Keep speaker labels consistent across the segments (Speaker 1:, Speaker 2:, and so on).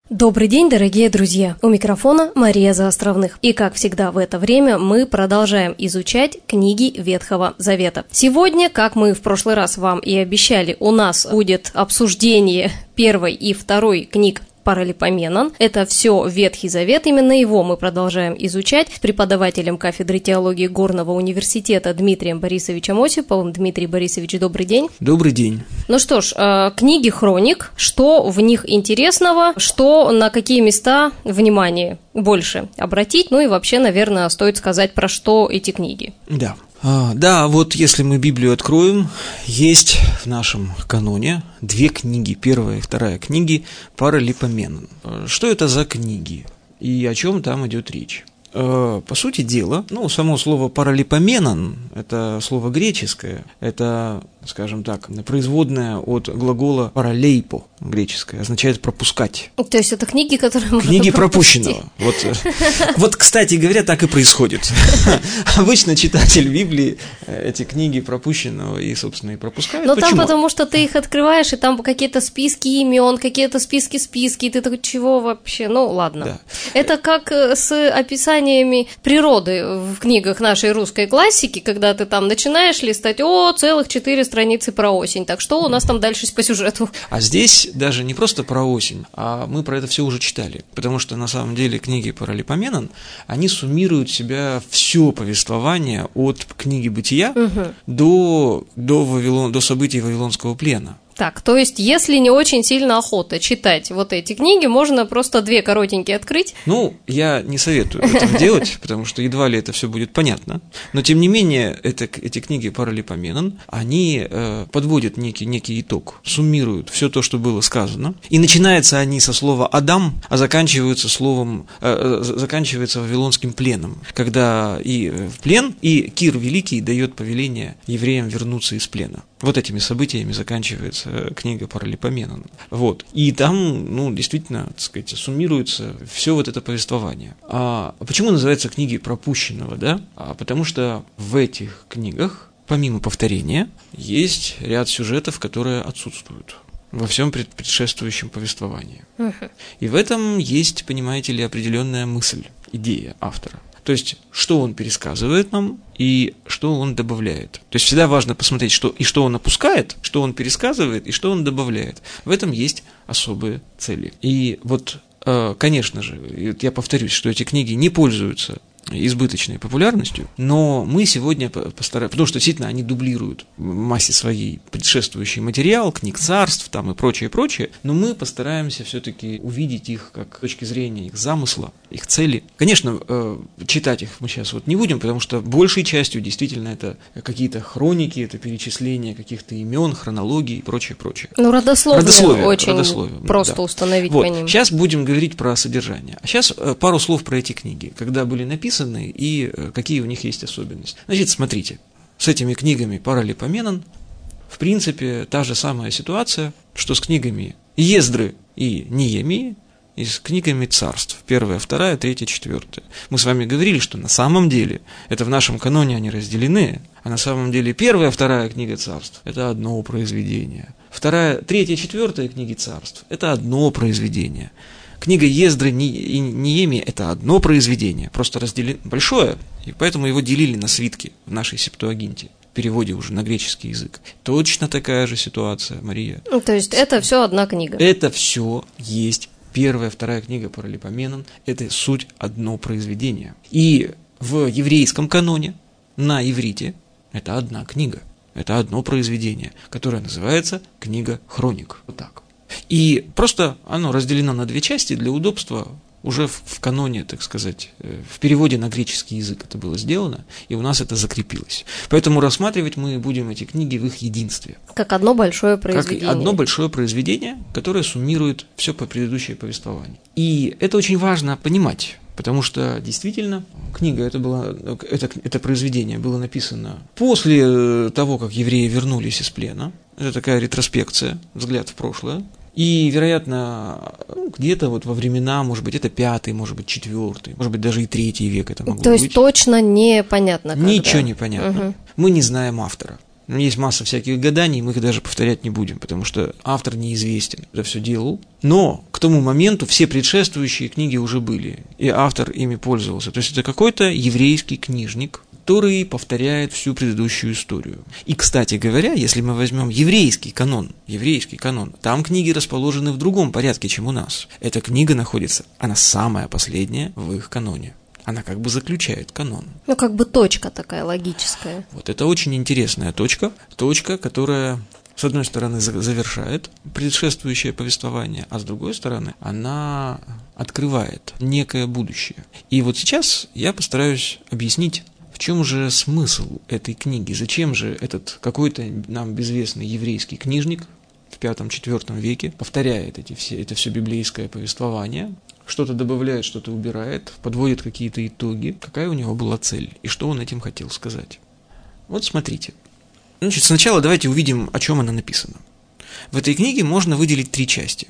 Speaker 1: Добрый день, дорогие друзья! У микрофона Мария Заостровных. И, как всегда в это время, мы продолжаем изучать книги Ветхого Завета. Сегодня, как мы в прошлый раз вам и обещали, у нас будет обсуждение первой и второй книг Паралипоменон. Это все Ветхий Завет, именно его мы продолжаем изучать с преподавателем кафедры теологии Горного университета Дмитрием Борисовичем Осиповым. Дмитрий Борисович, добрый день.
Speaker 2: Добрый день.
Speaker 1: Ну что ж, книги Хроник, что в них интересного, что на какие места внимание больше обратить, ну и вообще, наверное, стоит сказать, про что эти книги.
Speaker 2: Да, вот если мы Библию откроем, есть в нашем каноне две книги, первая и вторая книги Паралипоменон. Что это за книги и о чем там идет речь? По сути дела, само слово «паралипоменон» – это слово греческое, это, скажем так, производное от глагола «паралейпо», греческое, означает «пропускать».
Speaker 1: То есть это книги, которые можно
Speaker 2: Книги
Speaker 1: пропустить.
Speaker 2: пропущенного. Вот, кстати говоря, так и происходит. Обычно читатель Библии эти книги пропущенного и, собственно, и пропускает.
Speaker 1: Но
Speaker 2: Почему?
Speaker 1: там потому что ты их открываешь, и там какие-то списки имен, какие-то списки, и ты такой, чего вообще? Ну, ладно.
Speaker 2: Да.
Speaker 1: Это как с описаниями природы в книгах нашей русской классики, когда ты там начинаешь листать, целых 4 страницы про осень. Так что у нас там дальше по сюжету?
Speaker 2: А здесь даже не просто про осень, а мы про это все уже читали, потому что на самом деле книги Паралипоменон, они суммируют в себя все повествование от книги Бытия до событий Вавилонского плена.
Speaker 1: Так, то есть, если не очень сильно охота читать вот эти книги, можно просто 2 коротенькие открыть.
Speaker 2: Я не советую этого делать, потому что едва ли это все будет понятно. Но, тем не менее, эти книги Паралипоменон, они подводят некий итог, суммируют все то, что было сказано. И начинаются они со слова «Адам», а заканчиваются Вавилонским пленом, когда и в плен, и Кир Великий дает повеление евреям вернуться из плена. Вот этими событиями заканчивается книга Паралипоменон. И там, действительно, так сказать, суммируется все вот это повествование. А почему называются книги пропущенного, да? Потому что в этих книгах, помимо повторения, есть ряд сюжетов, которые отсутствуют во всем предшествующем повествовании. И в этом есть, понимаете ли, определенная мысль, идея автора. То есть, что он пересказывает нам и что он добавляет. То есть, всегда важно посмотреть, что он опускает, что он пересказывает и что он добавляет. В этом есть особые цели. И конечно же, я повторюсь, что эти книги не пользуются избыточной популярностью, но мы сегодня постараемся, потому что действительно они дублируют в массе своей предшествующий материал, книг царств там и прочее, но мы постараемся все-таки увидеть их как с точки зрения их замысла, их цели. Конечно, читать их мы сейчас не будем, потому что большей частью действительно это какие-то хроники, это перечисление каких-то имен, хронологии и прочее.
Speaker 1: Родословие очень просто установить по ним.
Speaker 2: Сейчас будем говорить про содержание. А сейчас пару слов про эти книги, когда были написаны и какие у них есть особенности. Значит, смотрите, с этими книгами Паралипоменон, в принципе, та же самая ситуация, что с книгами Ездры и Неемии, и с книгами царств, 1, 2, 3, 4. Мы с вами говорили, что на самом деле, это в нашем каноне они разделены, а на самом деле 1, 2 книга царств – это одно произведение. 2, 3, 4 книги царств – это одно произведение. Книга Ездры и Неемии – это одно произведение, просто разделено большое, и поэтому его делили на свитки в нашей Септуагинте, в переводе уже на греческий язык. Точно такая же ситуация, Мария.
Speaker 1: То есть это все одна книга?
Speaker 2: Это все есть 1, 2 книга Паралипоменон – это суть одно произведение. И в еврейском каноне, на иврите, это одна книга, это одно произведение, которое называется «Книга Хроник». Вот так. И просто оно разделено на 2 части для удобства. Уже в каноне, так сказать, в переводе на греческий язык это было сделано, и у нас это закрепилось. Поэтому рассматривать мы будем эти книги в их единстве.
Speaker 1: Как одно большое произведение.
Speaker 2: Как одно большое произведение, которое суммирует все по предыдущее повествование. И это очень важно понимать, потому что действительно книга, это произведение было написано после того, как евреи вернулись из плена. Это такая ретроспекция, взгляд в прошлое. И, вероятно, где-то во времена, может быть, это 5, может быть, 4, может быть, даже и 3 век это могло быть.
Speaker 1: То есть точно непонятно, когда.
Speaker 2: Ничего не понятно. Мы не знаем автора. Есть масса всяких гаданий, мы их даже повторять не будем, потому что автор неизвестен, это все делал. Но к тому моменту все предшествующие книги уже были, и автор ими пользовался. То есть это какой-то еврейский книжник, который повторяет всю предыдущую историю. И, кстати говоря, если мы возьмем еврейский канон, там книги расположены в другом порядке, чем у нас. Эта книга находится, она самая последняя в их каноне. Она как бы заключает канон.
Speaker 1: Ну, как бы точка такая логическая.
Speaker 2: Вот это очень интересная точка, которая, с одной стороны, завершает предшествующее повествование, а с другой стороны, она открывает некое будущее. И вот сейчас я постараюсь объяснить, в чем же смысл этой книги, зачем же этот какой-то нам безвестный еврейский книжник в V-IV веке повторяет это все библейское повествование, что-то добавляет, что-то убирает, подводит какие-то итоги, какая у него была цель и что он этим хотел сказать. Вот смотрите. Значит, сначала давайте увидим, о чем она написана. В этой книге можно выделить три части.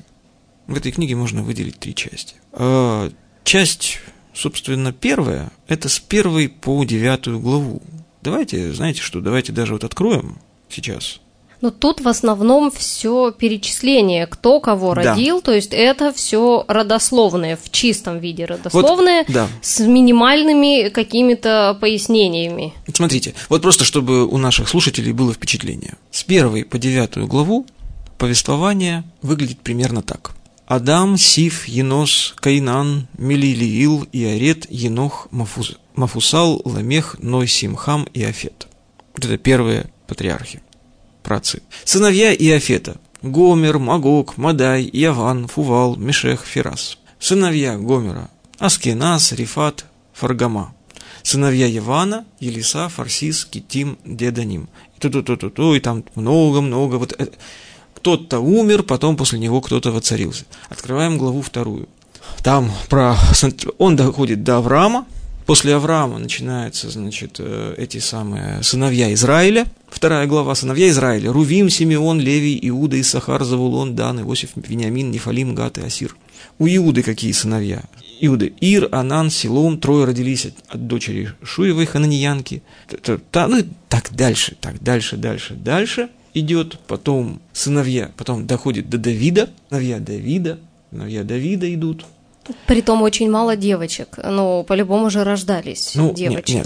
Speaker 2: Часть, собственно, первая, это с 1 по 9 главу. Давайте, знаете что, давайте даже вот откроем сейчас.
Speaker 1: Но тут в основном все перечисление, кто кого родил, то есть это все родословное, в чистом виде родословное, с минимальными какими-то пояснениями.
Speaker 2: Смотрите, вот просто чтобы у наших слушателей было впечатление. С 1 по 9 главу повествование выглядит примерно так. Адам, Сиф, Енос, Каинан, Мелилиил, Иарет, Енох, Мафусал, Ламех, Ной, Сим, и Афет. Вот это первые патриархи. Праотцы. Сыновья Иафета: Гомер, Магог, Мадай, Яван, Фувал, Мешех, Фирас. Сыновья Гомера: Аскеназ, Рифат, Фаргама. Сыновья Явана: Елиса, Фарсис, Китим, Деданим. И там много-много. Вот кто-то умер, потом после него кто-то воцарился. Открываем главу 2. Там он доходит до Авраама. После Авраама начинаются, значит, эти самые сыновья Израиля. 2 глава. Сыновья Израиля: Рувим, Симеон, Левий, Иуда, Иссахар, Завулон, Дан, Иосиф, Вениамин, Нефалим, Гат и Асир. У Иуды какие сыновья? Иуды: Ир, Анан, Силом. 3 родились от дочери Шуевой, хананеянки. Ну и так дальше идет. Потом сыновья, потом доходит до Давида. Сыновья Давида идут.
Speaker 1: Притом очень мало девочек, но по-любому же рождались девочки.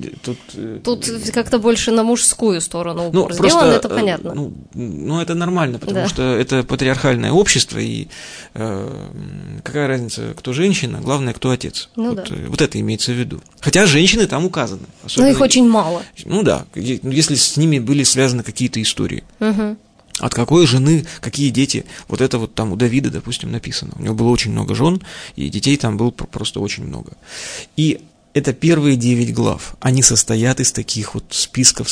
Speaker 1: Тут как-то больше на мужскую сторону упор сделан, это понятно.
Speaker 2: Это нормально, потому что это патриархальное общество, и какая разница, кто женщина, главное, кто отец. Вот это имеется в виду. Хотя женщины там указаны.
Speaker 1: Но их очень мало.
Speaker 2: Если с ними были связаны какие-то истории.
Speaker 1: Угу.
Speaker 2: От какой жены, какие дети, вот это вот там у Давида, допустим, написано. У него было очень много жен, и детей там было просто очень много. И это первые 9 глав, они состоят из таких вот списков.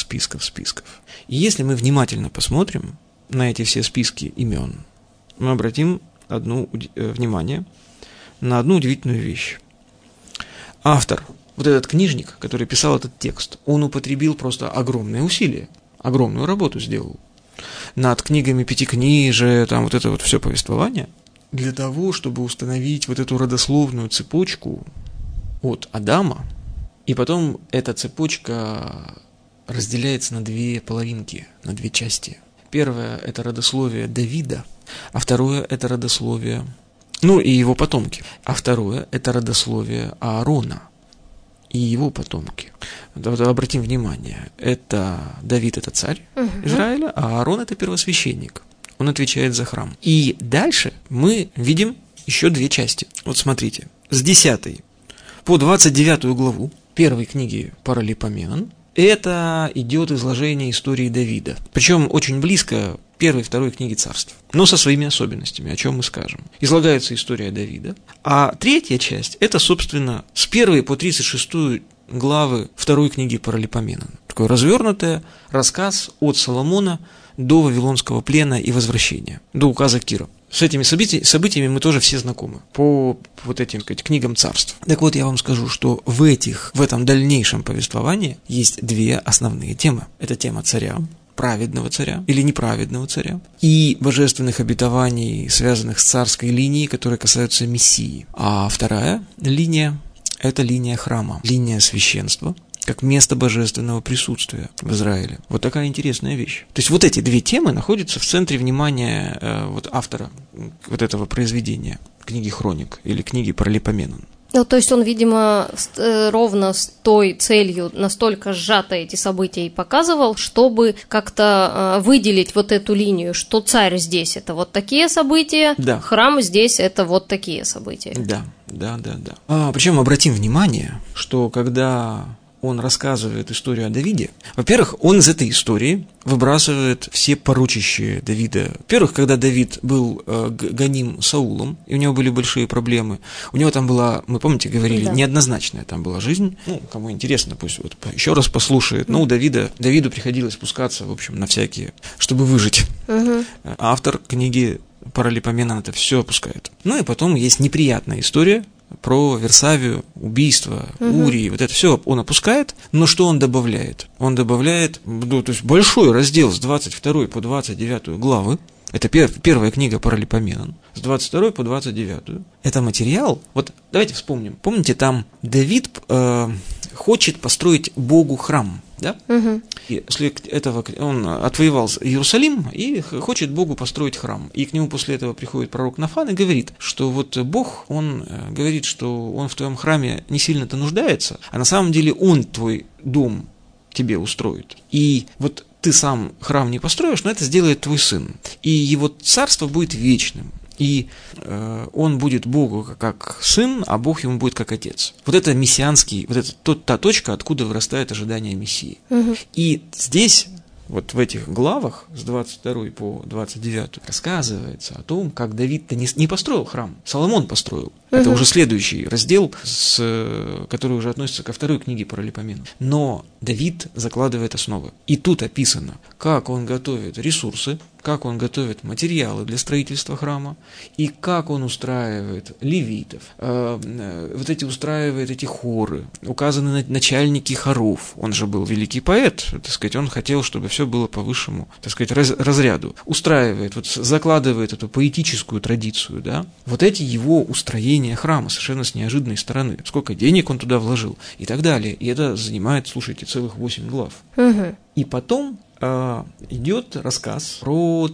Speaker 2: И если мы внимательно посмотрим на эти все списки имен, мы обратим внимание на одну удивительную вещь. Автор, вот этот книжник, который писал этот текст, он употребил просто огромные усилия, огромную работу сделал над книгами Пятикнижия, там вот это вот все повествование, для того, чтобы установить вот эту родословную цепочку от Адама, и потом эта цепочка разделяется на 2 половинки, на 2 части. Первое – это родословие Давида, а второе – это родословие, и его потомки, а второе – это родословие Аарона и его потомки. Обратим внимание, это Давид – это царь Израиля, а Аарон – это первосвященник. Он отвечает за храм. И дальше мы видим еще 2 части. Вот смотрите, с 10 по 29 главу первой книги Паралипоменон это идет изложение истории Давида. Причем очень близко 1 и 2 книги Царств, но со своими особенностями, о чем мы скажем. Излагается история Давида. А 3 часть – это, собственно, с 1 по 36 главы 2 книги Паралипоменон. Такой развернутый рассказ от Соломона до Вавилонского плена и возвращения, до указа Кира. С этими событиями мы тоже все знакомы по вот этим книгам царств. Так вот, я вам скажу, что в этом дальнейшем повествовании есть 2 основные темы. Это тема царя, праведного царя или неправедного царя, и божественных обетований, связанных с царской линией, которые касаются Мессии. А вторая линия – это линия храма, линия священства, как место божественного присутствия в Израиле. Вот такая интересная вещь. То есть вот эти две темы находятся в центре внимания вот автора вот этого произведения, книги «Хроник» или книги Паралипоменон.
Speaker 1: Ну, то есть он, видимо, ровно с той целью настолько сжато эти события и показывал, чтобы как-то выделить вот эту линию, что царь здесь – это вот такие события,
Speaker 2: да.
Speaker 1: Храм здесь – это вот такие события.
Speaker 2: Да. Причем обратим внимание, что когда он рассказывает историю о Давиде, во-первых, он из этой истории выбрасывает все порочащие Давида. Во-первых, когда Давид был гоним Саулом, и у него были большие проблемы, у него там была, мы, помните, говорили, да, неоднозначная там была жизнь. Ну, кому интересно, пусть вот еще раз послушает. Ну, Давиду приходилось спускаться, в общем, на всякие, чтобы выжить. Автор книги Паралипоменон это все опускает. Ну и потом есть неприятная история про Версавию, убийство Урии, вот это все он опускает, но что он добавляет? Он добавляет, то есть большой раздел с 22 по 29 главы, это первая книга Паралипоменон, с 22 по 29. Это материал, вот давайте вспомним, помните, там Давид хочет построить Богу храм, да? И после этого он отвоевал Иерусалим и хочет Богу построить храм. И к нему после этого приходит пророк Нафан и говорит, что вот Бог, он говорит, что он в твоем храме не сильно-то нуждается, а на самом деле он твой дом тебе устроит. И вот ты сам храм не построишь, но это сделает твой сын. И его царство будет вечным. И он будет Богу как сын, а Бог ему будет как отец. Вот это мессианский, вот это та точка, откуда вырастает ожидание Мессии. И здесь, вот в этих главах, с 22 по 29, рассказывается о том, как Давид-то не построил храм, Соломон построил. Это уже следующий раздел, который уже относится ко второй книге Паралипоменон. Но Давид закладывает основы. И тут описано, как он готовит ресурсы, как он готовит материалы для строительства храма, и как он устраивает левитов, устраивает эти хоры, указаны начальники хоров. Он же был великий поэт, так сказать, он хотел, чтобы все было по высшему, так сказать, разряду. Устраивает, вот закладывает эту поэтическую традицию, да. Вот эти его устроения храма совершенно с неожиданной стороны. Сколько денег он туда вложил и так далее. И это занимает, слушайте, целых 8 глав. И потом идет рассказ про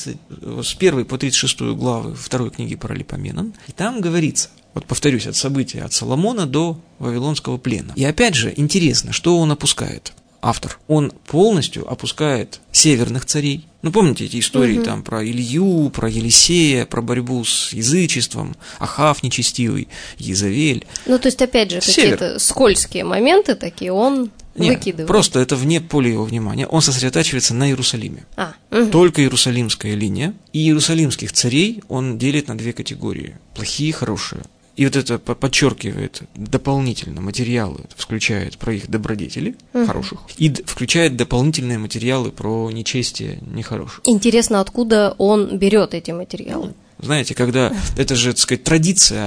Speaker 2: с 1 по 36 главы второй книги Паралипоменон, и там говорится, вот повторюсь, от события от Соломона до Вавилонского плена. И опять же, интересно, что он опускает, автор. Он полностью опускает северных царей. Ну, помните эти истории там про Илью, про Елисея, про борьбу с язычеством, Ахав нечестивый, Иезавель.
Speaker 1: Ну, то есть, опять же, какие-то скользкие моменты такие он выкидывает.
Speaker 2: Просто это вне поля его внимания. Он сосредотачивается на Иерусалиме. Только иерусалимская линия. И иерусалимских царей он делит на две категории. Плохие и хорошие. И вот это подчеркивает дополнительно материалы, включает про их добродетели, хороших, и включает дополнительные материалы про нечестие нехороших.
Speaker 1: Интересно, откуда он берет эти материалы?
Speaker 2: Знаете, когда это же, так сказать, традиция,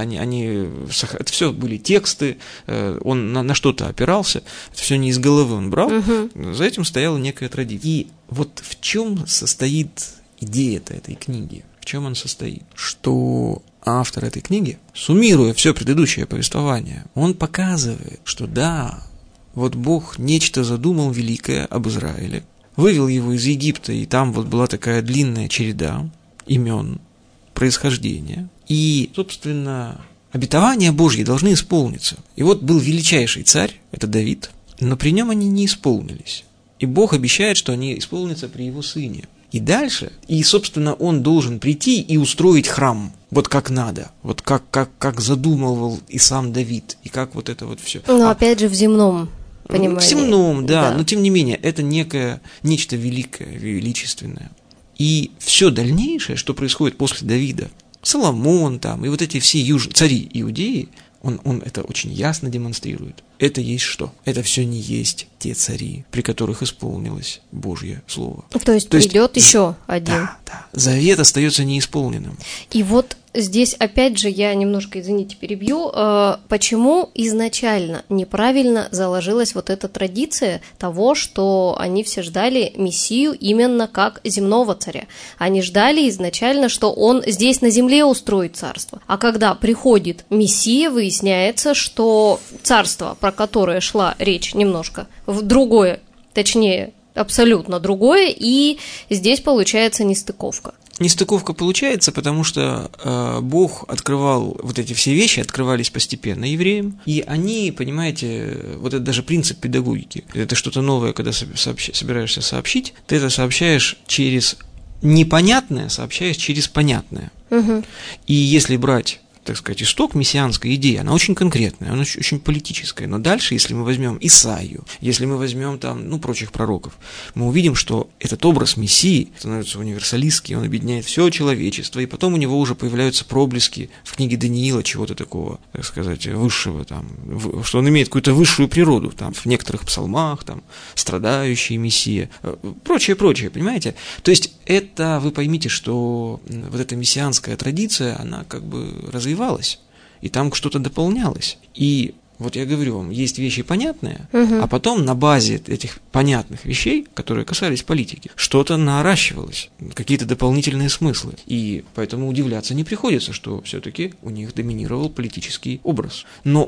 Speaker 2: это все были тексты, он на что-то опирался, это все не из головы он брал, за этим стояла некая традиция. И вот в чем состоит идея этой книги? В чем она состоит? Что автор этой книги, суммируя все предыдущее повествование, он показывает, что да, вот Бог нечто задумал великое об Израиле, вывел его из Египта, и там вот была такая длинная череда имен, происхождения, и, собственно, обетования Божьи должны исполниться. И вот был величайший царь, это Давид, но при нем они не исполнились. И Бог обещает, что они исполнятся при его сыне. И дальше, собственно, он должен прийти и устроить храм, вот как надо, вот как задумывал и сам Давид, и как вот это вот все.
Speaker 1: Но опять же в земном понимании.
Speaker 2: В земном, да, но тем не менее, это нечто великое, величественное. И все дальнейшее, что происходит после Давида, Соломон там, и вот эти все цари Иудеи, он это очень ясно демонстрирует. Это есть что? Это все не есть те цари, при которых исполнилось Божье Слово.
Speaker 1: То есть придет еще один.
Speaker 2: Да. Завет остается неисполненным.
Speaker 1: И вот здесь, опять же, я немножко, извините, перебью, почему изначально неправильно заложилась вот эта традиция того, что они все ждали Мессию именно как земного царя. Они ждали изначально, что он здесь на земле устроит царство. А когда приходит Мессия, выясняется, что царство про которое шла речь немножко, в другое, точнее, абсолютно другое, и здесь получается нестыковка.
Speaker 2: Нестыковка получается, потому что Бог открывал, вот эти все вещи открывались постепенно евреям, и они, понимаете, вот это даже принцип педагогики, это что-то новое, когда собираешься сообщить, ты это сообщаешь через непонятное, сообщаешь через понятное. Угу. И если брать, так сказать, исток мессианской идеи, она очень конкретная, она очень политическая. Но дальше, если мы возьмем Исаию, если мы возьмем там, прочих пророков, мы увидим, что этот образ Мессии становится универсалистский, он объединяет все человечество, и потом у него уже появляются проблески в книге Даниила чего-то такого, так сказать, высшего, там, что он имеет какую-то высшую природу, там, в некоторых псалмах, там, страдающий Мессия, прочее, понимаете? То есть это, вы поймите, что вот эта мессианская традиция, она как бы развивалась, и там что-то дополнялось. И вот я говорю вам, есть вещи понятные, а потом на базе этих понятных вещей, которые касались политики, что-то наращивалось, какие-то дополнительные смыслы. И поэтому удивляться не приходится, что все-таки у них доминировал политический образ. Но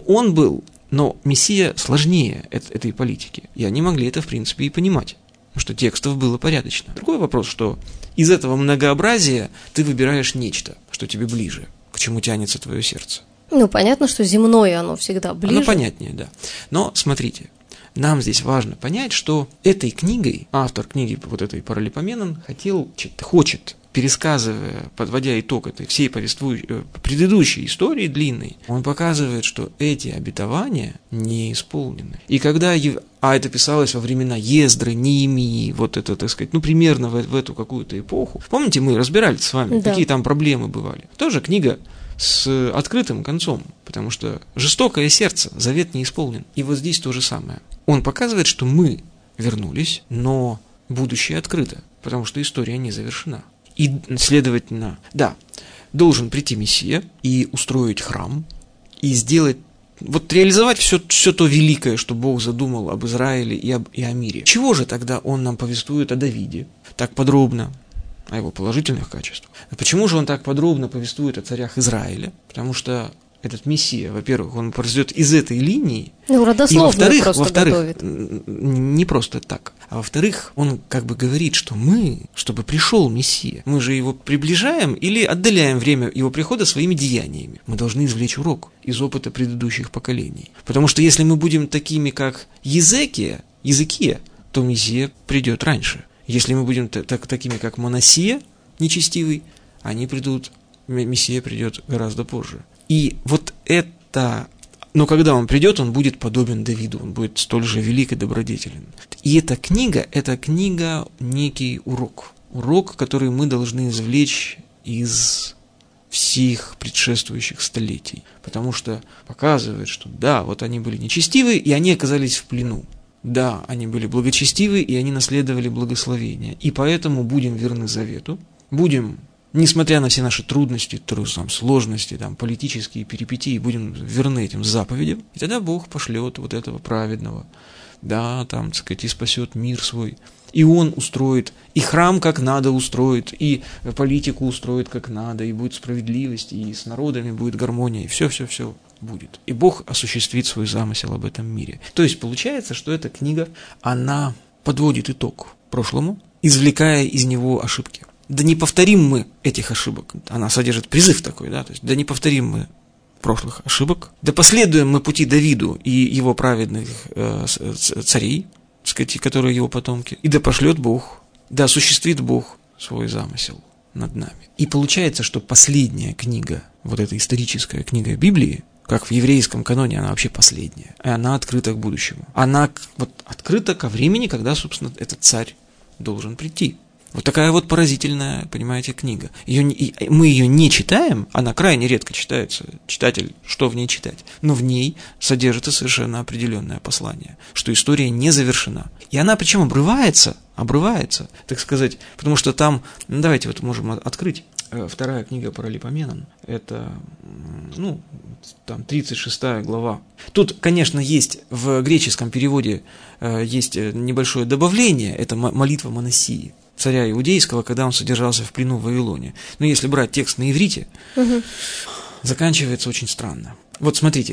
Speaker 2: Мессия сложнее этой политики, и они могли это, в принципе, и понимать, потому что текстов было порядочно. Другой вопрос, что из этого многообразия ты выбираешь нечто, что тебе ближе, к чему тянется твое сердце.
Speaker 1: Понятно, что земное оно всегда ближе.
Speaker 2: Оно понятнее, да. Но смотрите, нам здесь важно понять, что этой книгой, автор книги вот этой Паралипоменон хочет, пересказывая, подводя итог этой всей предыдущей истории длинной, он показывает, что эти обетования не исполнены. И когда это писалось во времена Ездры, Неемии, вот это, так сказать, примерно в эту какую-то эпоху. Помните, мы разбирали с вами, какие там проблемы бывали. Тоже книга с открытым концом, потому что жестокое сердце, завет не исполнен. И вот здесь то же самое. Он показывает, что мы вернулись, но будущее открыто, потому что история не завершена. И, следовательно, должен прийти Мессия и устроить храм, и сделать, реализовать все то великое, что Бог задумал об Израиле и о мире. Чего же тогда Он нам повествует о Давиде так подробно, о его положительных качествах? Почему же Он так подробно повествует о царях Израиля? Потому что этот Мессия, во-первых, он произойдет из этой линии,
Speaker 1: родословную
Speaker 2: и
Speaker 1: во-вторых, готовит.
Speaker 2: Не просто так, а во-вторых, он как бы говорит, что чтобы пришел Мессия, мы же его приближаем или отдаляем время его прихода своими деяниями. Мы должны извлечь урок из опыта предыдущих поколений. Потому что если мы будем такими, как Езекия, то Мессия придет раньше. Если мы будем такими, как Манасия, нечестивый, Мессия придет гораздо позже. И вот это, но когда он придет, он будет подобен Давиду, он будет столь же велик и добродетелен. И эта книга некий урок, который мы должны извлечь из всех предшествующих столетий, потому что показывает, что они были нечестивы, и они оказались в плену. Да, они были благочестивы, и они наследовали благословение. И поэтому будем верны завету, несмотря на все наши трудности, сложности, политические перипетии, будем верны этим заповедям, и тогда Бог пошлет вот этого праведного, и спасет мир свой. И Он устроит, и храм как надо устроит, и политику устроит как надо, и будет справедливость, и с народами будет гармония, и все будет. И Бог осуществит свой замысел об этом мире. То есть получается, что эта книга, она подводит итог прошлому, извлекая из него ошибки. Да не повторим мы этих ошибок. Она содержит призыв такой, то есть, да не повторим мы прошлых ошибок. Да последуем мы пути Давиду и его праведных царей, которые его потомки. И да пошлет Бог, да осуществит Бог свой замысел над нами. И получается, что последняя книга, вот эта историческая книга Библии, как в еврейском каноне, она вообще последняя. И она открыта к будущему. Она открыта ко времени, когда, собственно, этот царь должен прийти. Вот такая поразительная, понимаете, книга. Мы ее не читаем, она крайне редко читается. Читатель, что в ней читать? Но в ней содержится совершенно определенное послание, что история не завершена. И она причем обрывается, так сказать, потому что там, давайте можем открыть. Вторая книга Паралипоменон, это, там 36 глава. Тут, конечно, есть в греческом переводе есть небольшое добавление, это молитва Манасии, царя иудейского, когда он содержался в плену в Вавилоне. Но если брать текст на иврите, заканчивается очень странно. Вот смотрите как.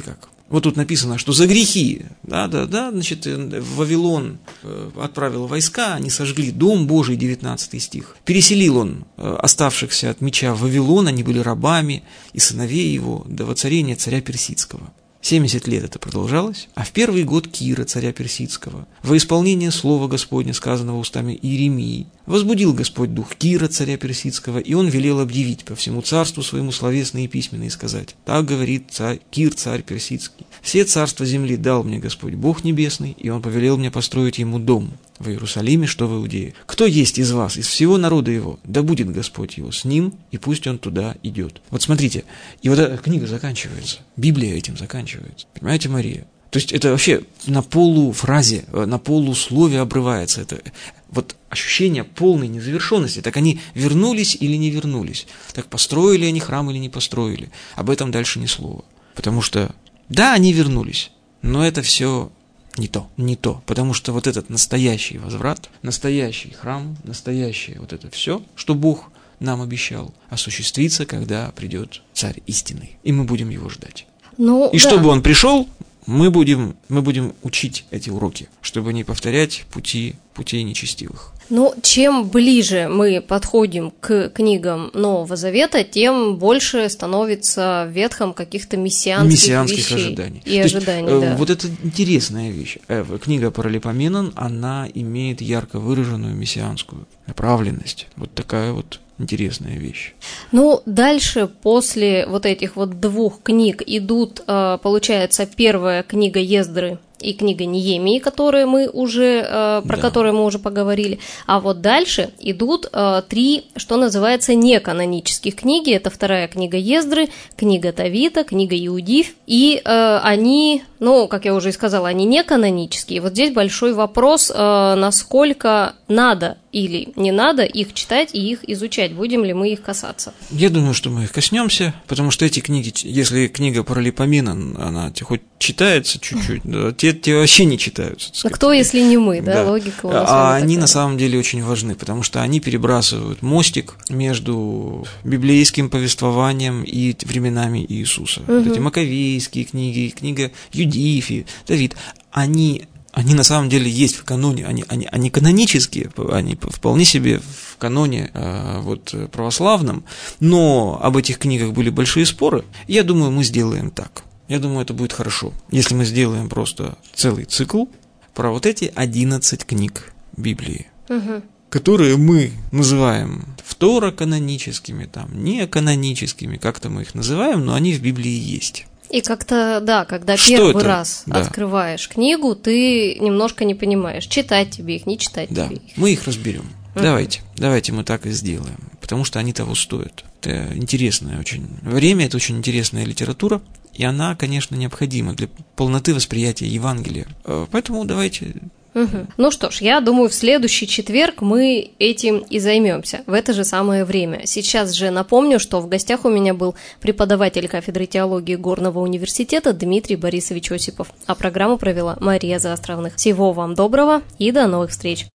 Speaker 2: Вот тут написано, что за грехи, значит, в Вавилон отправил войска, они сожгли дом Божий, 19 стих. Переселил он оставшихся от меча в Вавилон, они были рабами, и сыновей его до воцарения царя Персидского. 70 лет это продолжалось, а в первый год Кира, царя Персидского, во исполнение слова Господня, сказанного устами Иеремии, возбудил Господь дух Кира, царя Персидского, и он велел объявить по всему царству своему словесно и письменно и сказать: так говорит Кир, царь Персидский, все царства земли дал мне Господь Бог небесный, и он повелел мне построить ему дом в Иерусалиме, что в Иудее. Кто есть из вас, из всего народа его, да будет Господь его с ним, и пусть он туда идет. Вот смотрите, и вот эта книга заканчивается, Библия этим заканчивается. Понимаете, Мария? То есть это вообще на полуфразе, на полуслове обрывается. Это вот ощущение полной незавершенности. Так они вернулись или не вернулись? Так построили они храм или не построили? Об этом дальше ни слова. Потому что, да, они вернулись, но это все не то, потому что вот этот настоящий возврат, настоящий храм, настоящее вот это все, что Бог нам обещал, осуществится, когда придет Царь истинный, и мы будем его ждать. И чтобы он пришел, мы будем учить эти уроки, чтобы не повторять путей нечестивых.
Speaker 1: Но чем ближе мы подходим к книгам Нового Завета, тем больше становится в Ветхом каких-то мессианских
Speaker 2: ожиданий.
Speaker 1: И ожиданий, да.
Speaker 2: Вот это интересная вещь. Книга Паралипоменон, она имеет ярко выраженную мессианскую направленность. Вот такая вот интересная вещь.
Speaker 1: Ну, дальше, после вот этих вот двух книг идут, получается, первая книга Ездры и книга Неемии, которые мы уже, про которые мы уже поговорили. А вот дальше идут три, что называется, неканонических книги. Это вторая книга Ездры, книга Товита, книга Иудив. И они, ну, как я уже и сказала, они не канонические. Вот здесь большой вопрос, насколько надо или не надо их читать и их изучать. Будем ли мы их касаться?
Speaker 2: Я думаю, что мы их коснемся, потому что эти книги, если книга Паралипоменон, она хоть читается чуть-чуть, да, те вообще не читаются.
Speaker 1: Но кто, если не мы, да, логика у нас.
Speaker 2: А они на самом деле очень важны, потому что они перебрасывают мостик между библейским повествованием и временами Иисуса. Вот эти маковейские книги, книга Юдифи, Давид, они на самом деле есть в каноне, они канонические, они вполне себе в каноне православном, но об этих книгах были большие споры. Я думаю, мы сделаем так. Я думаю, это будет хорошо, если мы сделаем просто целый цикл про вот эти 11 книг Библии, которые мы называем второканоническими, неканоническими, как-то мы их называем, но они в Библии есть.
Speaker 1: И как-то, да, когда первый раз открываешь книгу, ты немножко не понимаешь, читать тебе их, не читать тебе их.
Speaker 2: Мы их разберем. Давайте мы так и сделаем, потому что они того стоят. Это интересное очень время, это очень интересная литература, и она, конечно, необходима для полноты восприятия Евангелия. Поэтому давайте...
Speaker 1: Ну что ж, я думаю, в следующий четверг мы этим и займемся в это же самое время. Сейчас же напомню, что в гостях у меня был преподаватель кафедры теологии Горного университета Дмитрий Борисович Осипов, а программу провела Мария Заостровных. Всего вам доброго и до новых встреч!